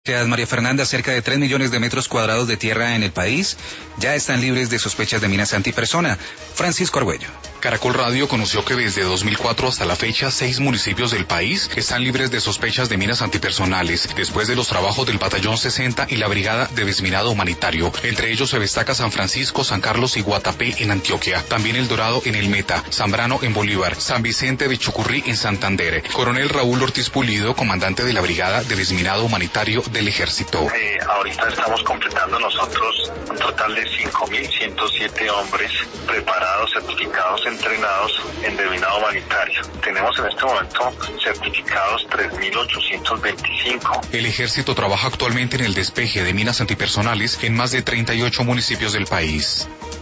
Gracias, María Fernanda. Cerca de 3 millones de metros cuadrados de tierra en el país ya están libres de sospechas de minas antipersona. Francisco Argüello. Caracol Radio conoció que desde 2004 hasta la fecha 6 municipios del país están libres de sospechas de minas antipersonales, después de los trabajos del Batallón 60 y la Brigada de Desminado Humanitario. Entre ellos se destaca San Francisco, San Carlos y Guatapé en Antioquia, también El Dorado en El Meta, Zambrano en Bolívar, San Vicente de Chucurrí en Santander. Coronel Raúl Ortiz Pulido, comandante de la Brigada de Desminado Humanitario del Ejército. Ahorita estamos completando nosotros un total de 5.107 hombres preparados, certificados, entrenados en desminado humanitario. Tenemos en este momento certificados 3.825. El Ejército trabaja actualmente en el despeje de minas antipersonales en más de 38 municipios del país.